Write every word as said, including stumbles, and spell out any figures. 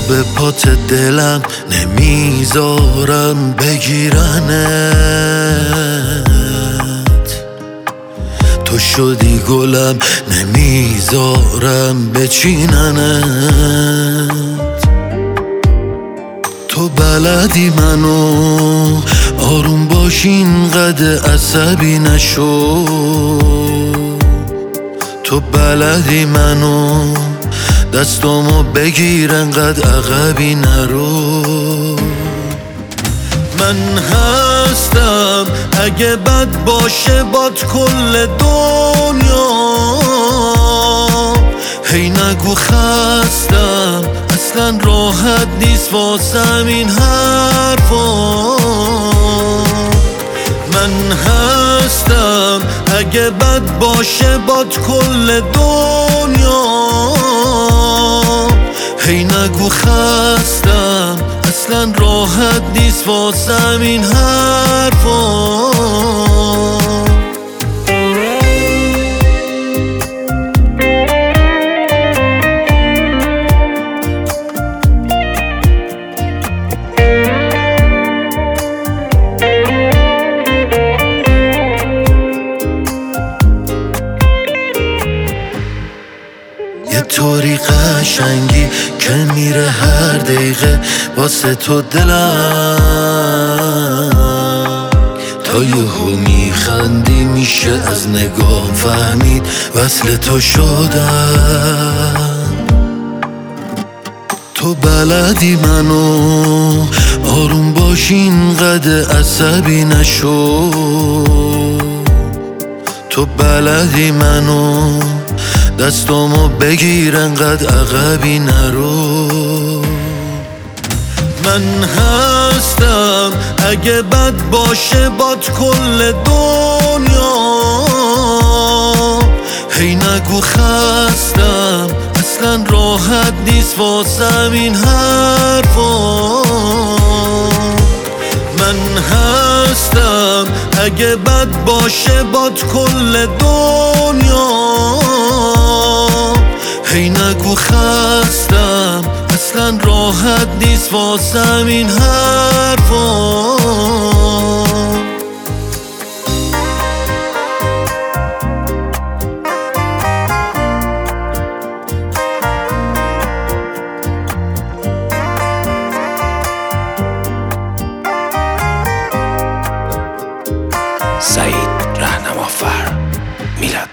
به پات دلم نمیذارم بگیرنت، تو شدی گلم نمیذارم بچیننت. تو بلدی منو آروم باشین قد عصبی نشو، تو بلدی منو دستامو بگیر انقدر عقبی نرو. من هستم اگه بد باشه باد کل دنیا، هی نگو خستم اصلا راحت نیست واسم این حرفا. من هستم اگه بد باشه باد کل دنیا، هی نگو خستم اصلا راحت نیست واسم این حرفا. یه طوری قشنگی که میره هر دقیقه واسه تو دلم، تا یهو میخندی میشه از نگاه فهمید وصل تو شدم. تو بلدی منو آروم باشین قد عصبی نشو، تو بلدی منو دستامو بگیر انقدر عقبی نرو. من هستم اگه بد باشه باد کل دنیا، هی نگو خستم اصلا راحت نیست واسم این حرفا. من هستم اگه بد باشه باد کل دنیا، هی نگو خستم اصلا راحت نیست واسم این حرفا. سعید رهنمافر میلاد.